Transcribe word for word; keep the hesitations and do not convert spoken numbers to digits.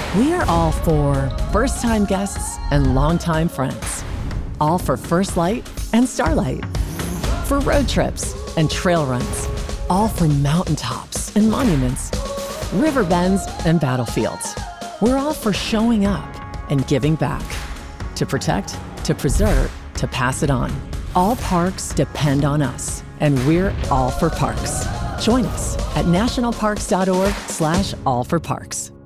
We are all for first-time guests and longtime friends. All for First Light and Starlight. For road trips and trail runs. All for mountaintops and monuments. River bends and battlefields. We're all for showing up and giving back. To protect, to preserve, to pass it on. All parks depend on us, and we're all for parks. Join us at nationalparks.org slash all for parks.